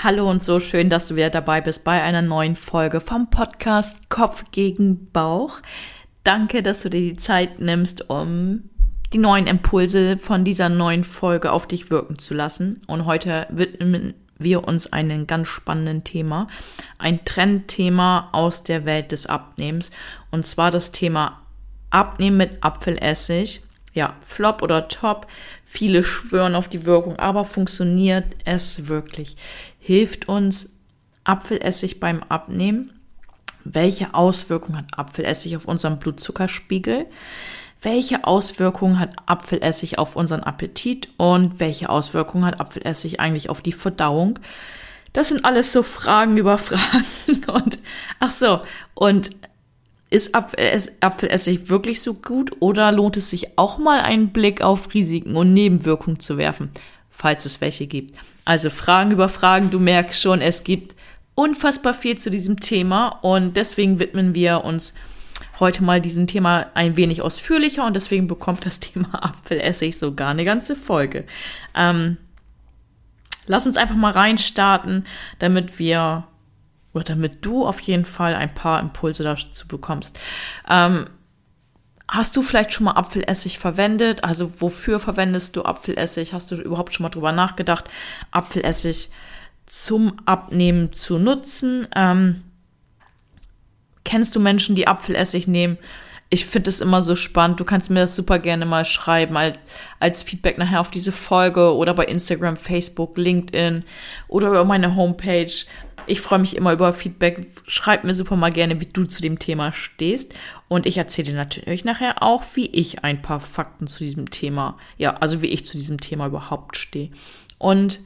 Hallo und so schön, dass du wieder dabei bist bei einer neuen Folge vom Podcast Kopf gegen Bauch. Danke, dass du dir die Zeit nimmst, um die neuen Impulse von dieser neuen Folge auf dich wirken zu lassen. Und heute widmen wir uns einem ganz spannenden Thema, ein Trendthema aus der Welt des Abnehmens. Und zwar das Thema Abnehmen mit Apfelessig. Ja, Flop oder Top. Viele schwören auf die Wirkung, aber funktioniert es wirklich? Hilft uns Apfelessig beim Abnehmen? Welche Auswirkungen hat Apfelessig auf unseren Blutzuckerspiegel? Welche Auswirkungen hat Apfelessig auf unseren Appetit? Und welche Auswirkungen hat Apfelessig eigentlich auf die Verdauung? Das sind alles so Fragen über Fragen. Und ist Apfelessig wirklich so gut oder lohnt es sich auch mal einen Blick auf Risiken und Nebenwirkungen zu werfen, falls es welche gibt? Also Fragen über Fragen, du merkst schon, es gibt unfassbar viel zu diesem Thema und deswegen widmen wir uns heute mal diesem Thema ein wenig ausführlicher und deswegen bekommt das Thema Apfelessig sogar eine ganze Folge. Lass uns einfach mal reinstarten, damit du auf jeden Fall ein paar Impulse dazu bekommst. Hast du vielleicht schon mal Apfelessig verwendet? Also wofür verwendest du Apfelessig? Hast du überhaupt schon mal drüber nachgedacht, Apfelessig zum Abnehmen zu nutzen? Kennst du Menschen, die Apfelessig nehmen? Ich finde es immer so spannend. Du kannst mir das super gerne mal schreiben, als Feedback nachher auf diese Folge oder bei Instagram, Facebook, LinkedIn oder über meine Homepage. Ich freue mich immer über Feedback. Schreib mir super mal gerne, wie du zu dem Thema stehst. Und ich erzähle dir natürlich nachher auch, wie ich ein paar Fakten zu diesem Thema, wie ich zu diesem Thema überhaupt stehe. Und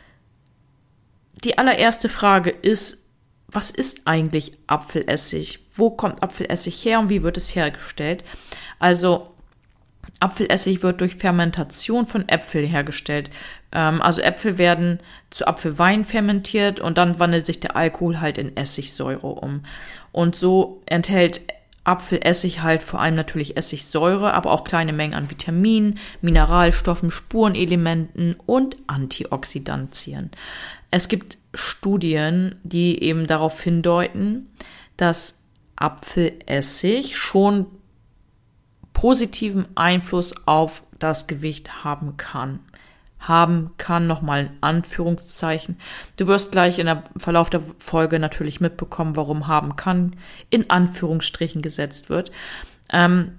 die allererste Frage ist, was ist eigentlich Apfelessig? Wo kommt Apfelessig her und wie wird es hergestellt? Also Apfelessig wird durch Fermentation von Äpfeln hergestellt. Also Äpfel werden zu Apfelwein fermentiert und dann wandelt sich der Alkohol halt in Essigsäure um. Und so enthält Apfelessig halt vor allem natürlich Essigsäure, aber auch kleine Mengen an Vitaminen, Mineralstoffen, Spurenelementen und Antioxidantien. Es gibt Studien, die eben darauf hindeuten, dass Apfelessig schon positiven Einfluss auf das Gewicht haben kann. Nochmal in Anführungszeichen. Du wirst gleich im Verlauf der Folge natürlich mitbekommen, warum haben kann in Anführungsstrichen gesetzt wird. Also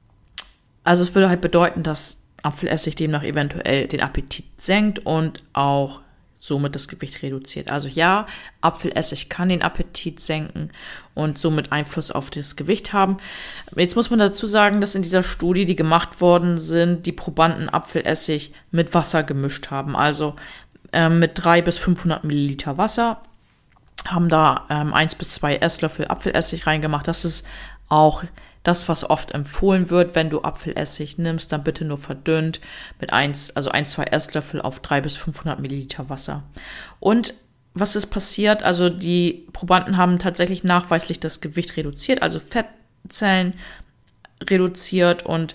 es würde halt bedeuten, dass Apfelessig demnach eventuell den Appetit senkt und auch somit das Gewicht reduziert. Also ja, Apfelessig kann den Appetit senken und somit Einfluss auf das Gewicht haben. Jetzt muss man dazu sagen, dass in dieser Studie, die gemacht worden sind, die Probanden Apfelessig mit Wasser gemischt haben. Also mit 300 bis 500 Milliliter Wasser, haben da 1 bis 2 Esslöffel Apfelessig reingemacht. Das ist auch das, was oft empfohlen wird, wenn du Apfelessig nimmst, dann bitte nur verdünnt mit 2 Esslöffel auf 300 bis 500 Milliliter Wasser. Und was ist passiert? Also die Probanden haben tatsächlich nachweislich das Gewicht reduziert, also Fettzellen reduziert. Und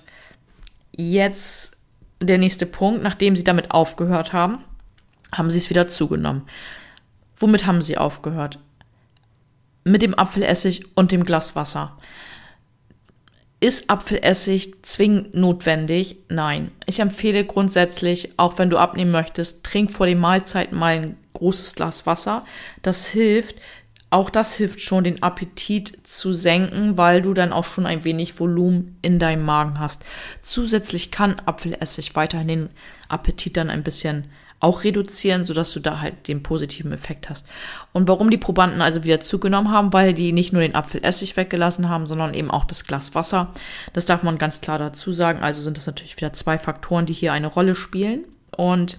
jetzt der nächste Punkt, nachdem sie damit aufgehört haben, haben sie es wieder zugenommen. Womit haben sie aufgehört? Mit dem Apfelessig und dem Glas Wasser. Ist Apfelessig zwingend notwendig? Nein. Ich empfehle grundsätzlich, auch wenn du abnehmen möchtest, trink vor den Mahlzeiten mal ein großes Glas Wasser. Das hilft schon, den Appetit zu senken, weil du dann auch schon ein wenig Volumen in deinem Magen hast. Zusätzlich kann Apfelessig weiterhin den Appetit dann ein bisschen auch reduzieren, sodass du da halt den positiven Effekt hast. Und warum die Probanden also wieder zugenommen haben, weil die nicht nur den Apfelessig weggelassen haben, sondern eben auch das Glas Wasser. Das darf man ganz klar dazu sagen. Also sind das natürlich wieder 2 Faktoren, die hier eine Rolle spielen. Und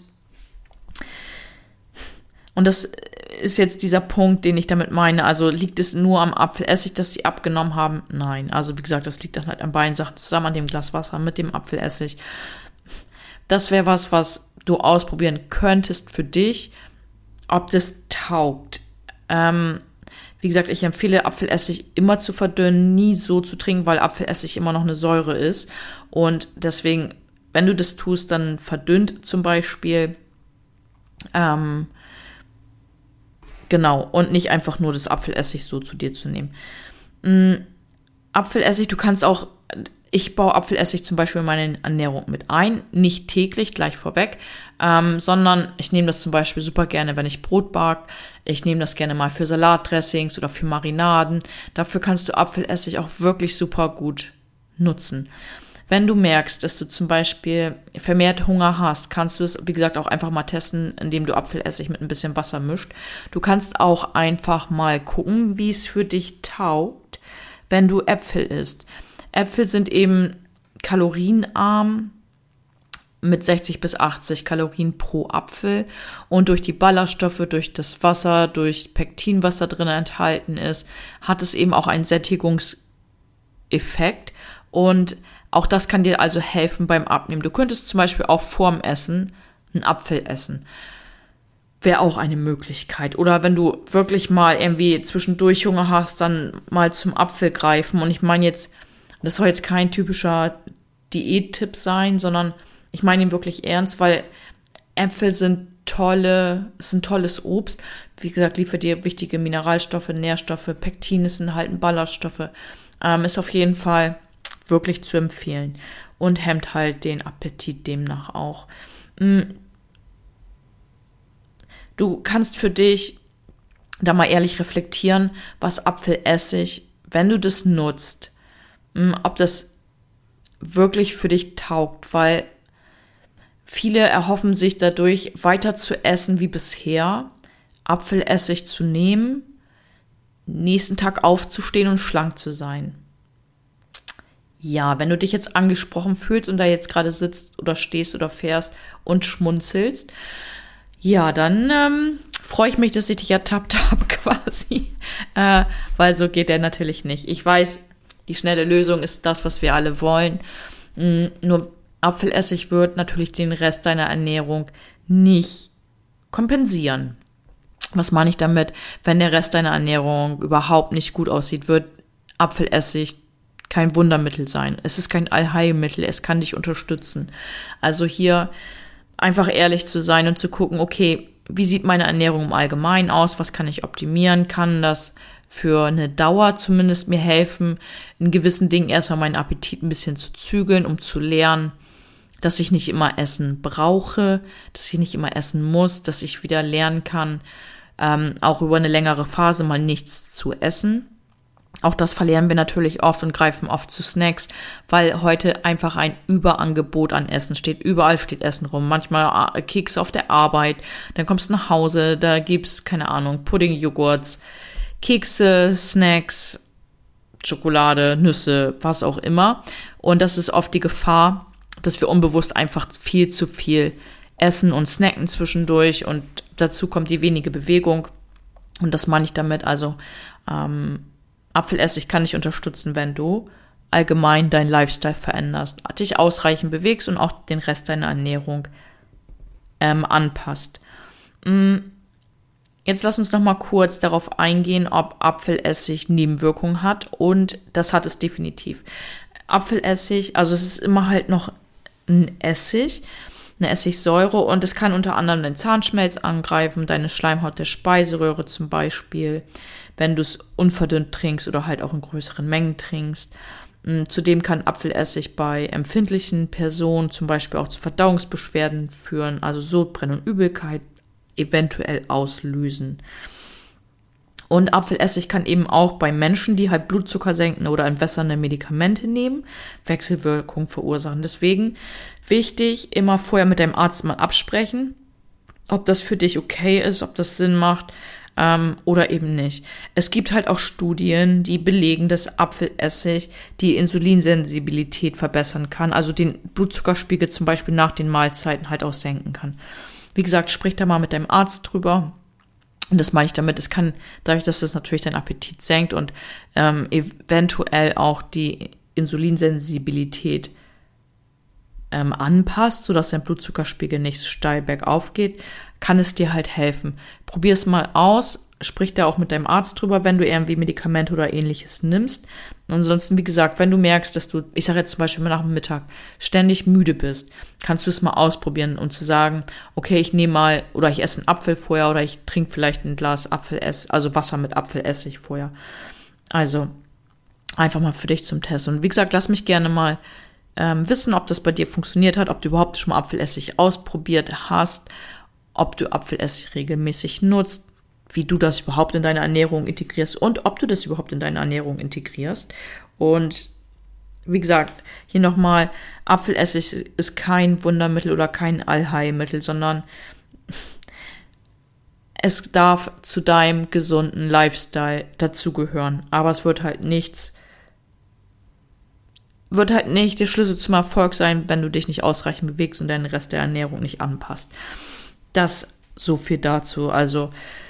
das ist jetzt dieser Punkt, den ich damit meine. Also liegt es nur am Apfelessig, dass sie abgenommen haben? Nein. Also wie gesagt, das liegt dann halt an beiden Sachen zusammen, an dem Glas Wasser mit dem Apfelessig. Das wäre was du ausprobieren könntest für dich, ob das taugt. Wie gesagt, ich empfehle Apfelessig immer zu verdünnen, nie so zu trinken, weil Apfelessig immer noch eine Säure ist. Und deswegen, wenn du das tust, dann verdünnt zum Beispiel. Genau, und nicht einfach nur das Apfelessig so zu dir zu nehmen. Apfelessig, ich baue Apfelessig zum Beispiel in meine Ernährung mit ein, nicht täglich, gleich vorweg, sondern ich nehme das zum Beispiel super gerne, wenn ich Brot backe. Ich nehme das gerne mal für Salatdressings oder für Marinaden. Dafür kannst du Apfelessig auch wirklich super gut nutzen. Wenn du merkst, dass du zum Beispiel vermehrt Hunger hast, kannst du es, wie gesagt, auch einfach mal testen, indem du Apfelessig mit ein bisschen Wasser mischt. Du kannst auch einfach mal gucken, wie es für dich taugt, wenn du Äpfel isst. Äpfel sind eben kalorienarm mit 60 bis 80 Kalorien pro Apfel und durch die Ballaststoffe, durch das Wasser, durch Pektin, was da drin enthalten ist, hat es eben auch einen Sättigungseffekt und auch das kann dir also helfen beim Abnehmen. Du könntest zum Beispiel auch vorm Essen einen Apfel essen. Wäre auch eine Möglichkeit. Oder wenn du wirklich mal irgendwie zwischendurch Hunger hast, dann mal zum Apfel greifen. Und ich meine jetzt, das soll jetzt kein typischer Diättipp sein, sondern ich meine ihn wirklich ernst, weil Äpfel sind tolles Obst. Wie gesagt, liefert dir wichtige Mineralstoffe, Nährstoffe, Pektin enthalten Ballaststoffe. Ist auf jeden Fall wirklich zu empfehlen und hemmt halt den Appetit demnach auch. Du kannst für dich da mal ehrlich reflektieren, was Apfelessig, wenn du das nutzt, ob das wirklich für dich taugt, weil viele erhoffen sich dadurch weiter zu essen wie bisher, Apfelessig zu nehmen, nächsten Tag aufzustehen und schlank zu sein. Ja, wenn du dich jetzt angesprochen fühlst und da jetzt gerade sitzt oder stehst oder fährst und schmunzelst, ja, dann freue ich mich, dass ich dich ertappt habe quasi, weil so geht der natürlich nicht. Ich weiß, die schnelle Lösung ist das, was wir alle wollen, nur Apfelessig wird natürlich den Rest deiner Ernährung nicht kompensieren. Was meine ich damit? Wenn der Rest deiner Ernährung überhaupt nicht gut aussieht, wird Apfelessig kein Wundermittel sein. Es ist kein Allheilmittel, es kann dich unterstützen. Also hier einfach ehrlich zu sein und zu gucken, okay, wie sieht meine Ernährung im Allgemeinen aus? Was kann ich optimieren? Kann das für eine Dauer zumindest mir helfen, in gewissen Dingen erstmal meinen Appetit ein bisschen zu zügeln, um zu lernen, dass ich nicht immer Essen brauche, dass ich nicht immer essen muss, dass ich wieder lernen kann, auch über eine längere Phase mal nichts zu essen. Auch das verlieren wir natürlich oft und greifen oft zu Snacks, weil heute einfach ein Überangebot an Essen steht. Überall steht Essen rum. Manchmal Kekse auf der Arbeit, dann kommst du nach Hause, da gibt's, keine Ahnung, Pudding, Joghurts, Kekse, Snacks, Schokolade, Nüsse, was auch immer. Und das ist oft die Gefahr, dass wir unbewusst einfach viel zu viel essen und snacken zwischendurch und dazu kommt die wenige Bewegung. Und das meine ich damit, also Apfelessig kann dich unterstützen, wenn du allgemein deinen Lifestyle veränderst, dich ausreichend bewegst und auch den Rest deiner Ernährung anpasst. Jetzt lass uns noch mal kurz darauf eingehen, ob Apfelessig Nebenwirkungen hat und das hat es definitiv. Apfelessig, also es ist immer halt noch ein Essig, eine Essigsäure und es kann unter anderem deinen Zahnschmelz angreifen, deine Schleimhaut der Speiseröhre zum Beispiel, wenn du es unverdünnt trinkst oder halt auch in größeren Mengen trinkst. Zudem kann Apfelessig bei empfindlichen Personen zum Beispiel auch zu Verdauungsbeschwerden führen, also Sodbrennen und Übelkeit eventuell auslösen. Und Apfelessig kann eben auch bei Menschen, die halt Blutzucker senken oder entwässernde Medikamente nehmen, Wechselwirkungen verursachen. Deswegen wichtig, immer vorher mit deinem Arzt mal absprechen, ob das für dich okay ist, ob das Sinn macht oder eben nicht. Es gibt halt auch Studien, die belegen, dass Apfelessig die Insulinsensibilität verbessern kann, also den Blutzuckerspiegel zum Beispiel nach den Mahlzeiten halt auch senken kann. Wie gesagt, sprich da mal mit deinem Arzt drüber. Und das meine ich damit, es kann, dadurch, dass es natürlich deinen Appetit senkt und eventuell auch die Insulinsensibilität anpasst, sodass dein Blutzuckerspiegel nicht steil bergauf geht, kann es dir halt helfen. Probier es mal aus, sprich da auch mit deinem Arzt drüber, wenn du irgendwie Medikamente oder ähnliches nimmst. Und ansonsten, wie gesagt, wenn du merkst, dass du, ich sage jetzt zum Beispiel nach dem Mittag, ständig müde bist, kannst du es mal ausprobieren und zu sagen, okay, ich nehme mal, oder ich esse einen Apfel vorher oder ich trinke vielleicht ein Glas also Wasser mit Apfelessig vorher. Also einfach mal für dich zum Test. Und wie gesagt, lass mich gerne mal wissen, ob das bei dir funktioniert hat, ob du überhaupt schon mal Apfelessig ausprobiert hast, ob du Apfelessig regelmäßig nutzt, wie du das überhaupt in deine Ernährung integrierst und ob du das überhaupt in deine Ernährung integrierst. Und wie gesagt, hier nochmal, Apfelessig ist kein Wundermittel oder kein Allheilmittel, sondern es darf zu deinem gesunden Lifestyle dazugehören. Aber es wird halt nicht der Schlüssel zum Erfolg sein, wenn du dich nicht ausreichend bewegst und deinen Rest der Ernährung nicht anpasst. Das so viel dazu. Also,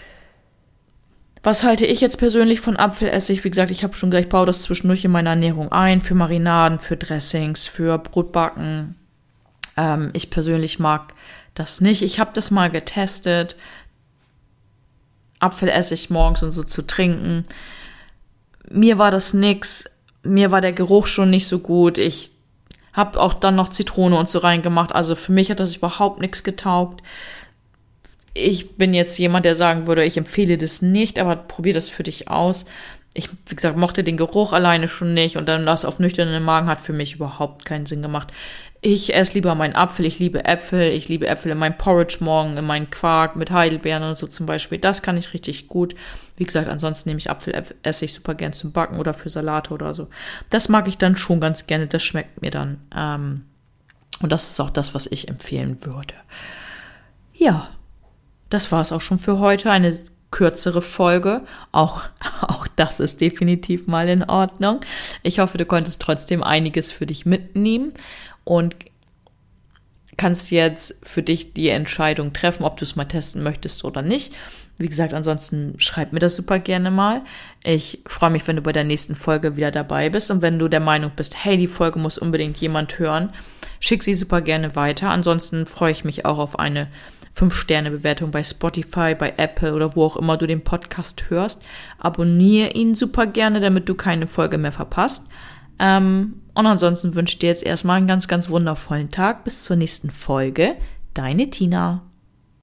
was halte ich jetzt persönlich von Apfelessig? Wie gesagt, ich habe schon gesagt, ich baue das zwischendurch in meine Ernährung ein, für Marinaden, für Dressings, für Brotbacken. Ich persönlich mag das nicht. Ich habe das mal getestet, Apfelessig morgens und so zu trinken. Mir war das nix. Mir war der Geruch schon nicht so gut. Ich habe auch dann noch Zitrone und so reingemacht. Also für mich hat das überhaupt nichts getaugt. Ich bin jetzt jemand, der sagen würde, ich empfehle das nicht, aber probier das für dich aus. Ich, wie gesagt, mochte den Geruch alleine schon nicht und dann das auf nüchternen Magen hat für mich überhaupt keinen Sinn gemacht. Ich esse lieber meinen Apfel, ich liebe Äpfel in meinem Porridge morgen, in meinen Quark mit Heidelbeeren und so zum Beispiel. Das kann ich richtig gut. Wie gesagt, ansonsten nehme ich Apfelessig super gern zum Backen oder für Salate oder so. Das mag ich dann schon ganz gerne, das schmeckt mir dann. Und das ist auch das, was ich empfehlen würde. Ja, das war es auch schon für heute. Eine kürzere Folge. Auch das ist definitiv mal in Ordnung. Ich hoffe, du konntest trotzdem einiges für dich mitnehmen und kannst jetzt für dich die Entscheidung treffen, ob du es mal testen möchtest oder nicht. Wie gesagt, ansonsten schreib mir das super gerne mal. Ich freue mich, wenn du bei der nächsten Folge wieder dabei bist. Und wenn du der Meinung bist, hey, die Folge muss unbedingt jemand hören, schick sie super gerne weiter. Ansonsten freue ich mich auch auf eine 5-Sterne-Bewertung bei Spotify, bei Apple oder wo auch immer du den Podcast hörst. Abonniere ihn super gerne, damit du keine Folge mehr verpasst. Und ansonsten wünsche ich dir jetzt erstmal einen ganz, ganz wundervollen Tag. Bis zur nächsten Folge. Deine Tina.